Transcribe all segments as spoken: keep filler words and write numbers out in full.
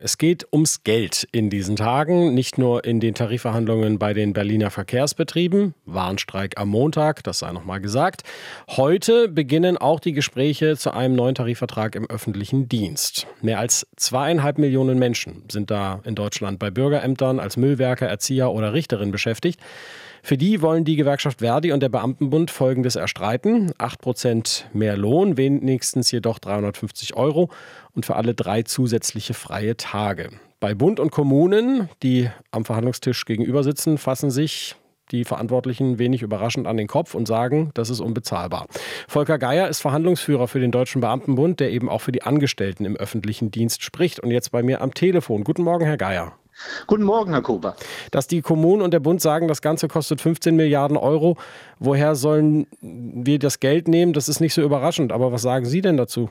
Es geht ums Geld in diesen Tagen, nicht nur in den Tarifverhandlungen bei den Berliner Verkehrsbetrieben, Warnstreik am Montag, das sei noch mal gesagt. Heute beginnen auch die Gespräche zu einem neuen Tarifvertrag im öffentlichen Dienst. Mehr als zweieinhalb Millionen Menschen sind da in Deutschland bei Bürgerämtern als Müllwerker, Erzieher oder Richterin beschäftigt. Für die wollen die Gewerkschaft Verdi und der Beamtenbund Folgendes erstreiten: acht Prozent mehr Lohn, wenigstens jedoch dreihundertfünfzig Euro und für alle drei zusätzliche freie Tage. Bei Bund und Kommunen, die am Verhandlungstisch gegenüber sitzen, fassen sich die Verantwortlichen wenig überraschend an den Kopf und sagen, das ist unbezahlbar. Volker Geier ist Verhandlungsführer für den Deutschen Beamtenbund, der eben auch für die Angestellten im öffentlichen Dienst spricht und jetzt bei mir am Telefon. Guten Morgen, Herr Geier. Guten Morgen, Herr Kober. Dass die Kommunen und der Bund sagen, das Ganze kostet fünfzehn Milliarden Euro. Woher sollen wir das Geld nehmen? Das ist nicht so überraschend. Aber was sagen Sie denn dazu?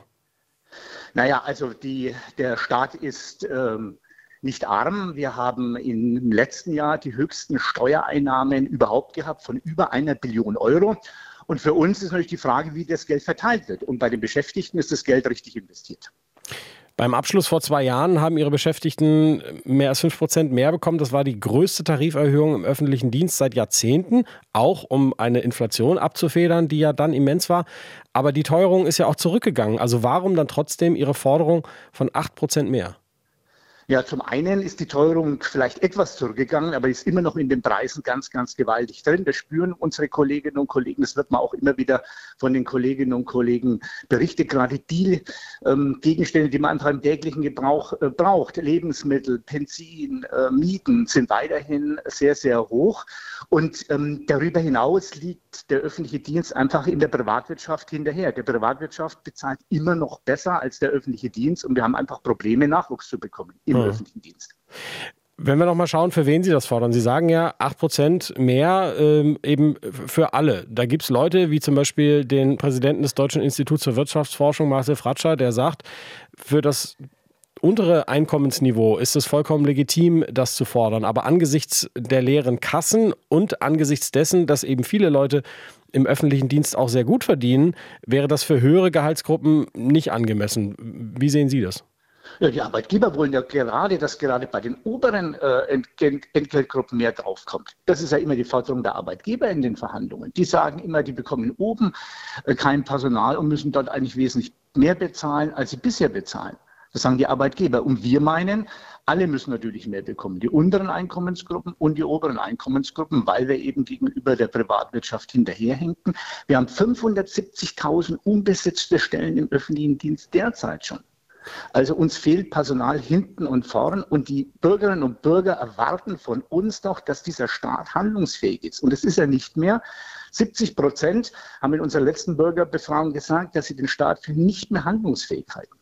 Naja, also die, der Staat ist ähm, nicht arm. Wir haben im letzten Jahr die höchsten Steuereinnahmen überhaupt gehabt von über einer Billion Euro. Und für uns ist natürlich die Frage, wie das Geld verteilt wird. Und bei den Beschäftigten ist das Geld richtig investiert. Beim Abschluss vor zwei Jahren haben Ihre Beschäftigten mehr als fünf Prozent mehr bekommen. Das war die größte Tariferhöhung im öffentlichen Dienst seit Jahrzehnten, auch um eine Inflation abzufedern, die ja dann immens war. Aber die Teuerung ist ja auch zurückgegangen. Also warum dann trotzdem Ihre Forderung von acht Prozent mehr? Ja, zum einen ist die Teuerung vielleicht etwas zurückgegangen, aber ist immer noch in den Preisen ganz, ganz gewaltig drin. Das spüren unsere Kolleginnen und Kollegen. Das wird man auch immer wieder von den Kolleginnen und Kollegen berichtet. Gerade die ähm, Gegenstände, die man einfach im täglichen Gebrauch äh, braucht, Lebensmittel, Benzin, äh, Mieten, sind weiterhin sehr, sehr hoch. Und ähm, darüber hinaus liegt der öffentliche Dienst einfach in der Privatwirtschaft hinterher. Der Privatwirtschaft bezahlt immer noch besser als der öffentliche Dienst und wir haben einfach Probleme, Nachwuchs zu bekommen im hm. öffentlichen Dienst. Wenn wir noch mal schauen, für wen Sie das fordern. Sie sagen ja acht Prozent mehr ähm, eben für alle. Da gibt es Leute wie zum Beispiel den Präsidenten des Deutschen Instituts für Wirtschaftsforschung, Marcel Fratscher, der sagt, für das untere Einkommensniveau ist es vollkommen legitim, das zu fordern. Aber angesichts der leeren Kassen und angesichts dessen, dass eben viele Leute im öffentlichen Dienst auch sehr gut verdienen, wäre das für höhere Gehaltsgruppen nicht angemessen. Wie sehen Sie das? Ja, die Arbeitgeber wollen ja gerade, dass gerade bei den oberen äh, Entgelt Entgeltgruppen mehr draufkommt. Das ist ja immer die Forderung der Arbeitgeber in den Verhandlungen. Die sagen immer, die bekommen oben äh, kein Personal und müssen dort eigentlich wesentlich mehr bezahlen, als sie bisher bezahlen. Das sagen die Arbeitgeber. Und wir meinen, alle müssen natürlich mehr bekommen. Die unteren Einkommensgruppen und die oberen Einkommensgruppen, weil wir eben gegenüber der Privatwirtschaft hinterherhinken. Wir haben fünfhundertsiebzigtausend unbesetzte Stellen im öffentlichen Dienst derzeit schon. Also uns fehlt Personal hinten und vorn und die Bürgerinnen und Bürger erwarten von uns doch, dass dieser Staat handlungsfähig ist. Und das ist er nicht mehr. siebzig Prozent haben in unserer letzten Bürgerbefragung gesagt, dass sie den Staat für nicht mehr handlungsfähig halten.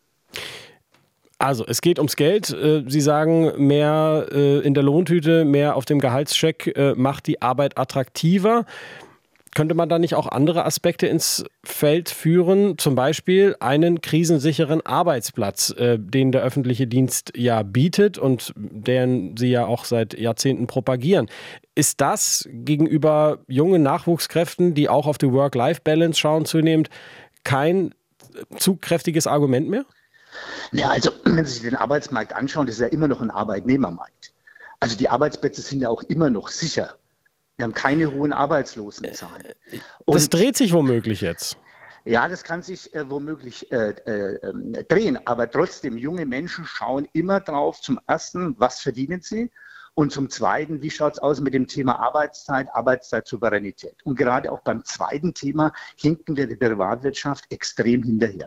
Also es geht ums Geld. Sie sagen, mehr in der Lohntüte, mehr auf dem Gehaltscheck macht die Arbeit attraktiver. Könnte man da nicht auch andere Aspekte ins Feld führen? Zum Beispiel einen krisensicheren Arbeitsplatz, den der öffentliche Dienst ja bietet und den Sie ja auch seit Jahrzehnten propagieren. Ist das gegenüber jungen Nachwuchskräften, die auch auf die Work-Life-Balance schauen, zunehmend kein zugkräftiges Argument mehr? Ja, also wenn Sie sich den Arbeitsmarkt anschauen, das ist ja immer noch ein Arbeitnehmermarkt. Also die Arbeitsplätze sind ja auch immer noch sicher. Wir haben keine hohen Arbeitslosenzahlen. Und das dreht sich womöglich jetzt. Ja, das kann sich äh, womöglich äh, äh, drehen. Aber trotzdem, junge Menschen schauen immer drauf. Zum Ersten, was verdienen sie? Und zum Zweiten, wie schaut es aus mit dem Thema Arbeitszeit, Arbeitszeit-Souveränität? Und gerade auch beim zweiten Thema hinken wir der Privatwirtschaft extrem hinterher.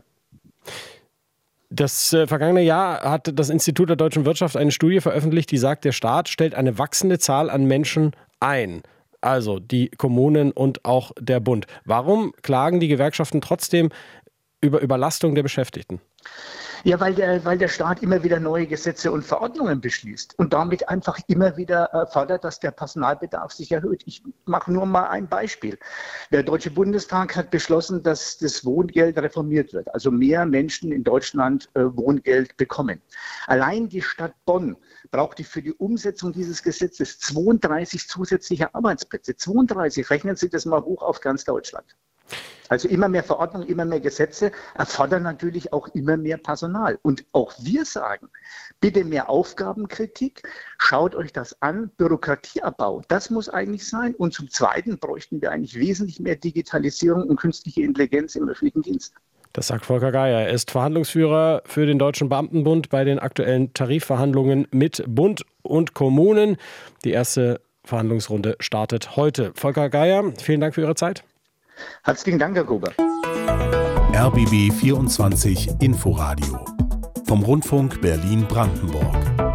Das äh, vergangene Jahr hat das Institut der deutschen Wirtschaft eine Studie veröffentlicht, die sagt, der Staat stellt eine wachsende Zahl an Menschen ein. Also die Kommunen und auch der Bund. Warum klagen die Gewerkschaften trotzdem über Überlastung der Beschäftigten? Ja, weil der, weil der Staat immer wieder neue Gesetze und Verordnungen beschließt und damit einfach immer wieder äh, fordert, dass der Personalbedarf sich erhöht. Ich mache nur mal ein Beispiel. Der Deutsche Bundestag hat beschlossen, dass das Wohngeld reformiert wird, also mehr Menschen in Deutschland äh, Wohngeld bekommen. Allein die Stadt Bonn braucht die für die Umsetzung dieses Gesetzes zweiunddreißig zusätzliche Arbeitsplätze. zweiunddreißig, rechnen Sie das mal hoch auf ganz Deutschland. Also immer mehr Verordnungen, immer mehr Gesetze erfordern natürlich auch immer mehr Personal. Und auch wir sagen, bitte mehr Aufgabenkritik, schaut euch das an, Bürokratieabbau, das muss eigentlich sein. Und zum Zweiten bräuchten wir eigentlich wesentlich mehr Digitalisierung und künstliche Intelligenz im öffentlichen Dienst. Das sagt Volker Geier. Er ist Verhandlungsführer für den Deutschen Beamtenbund bei den aktuellen Tarifverhandlungen mit Bund und Kommunen. Die erste Verhandlungsrunde startet heute. Volker Geier, vielen Dank für Ihre Zeit. Herzlichen Dank, Herr Gruber. R B B vierundzwanzig Inforadio vom Rundfunk Berlin-Brandenburg.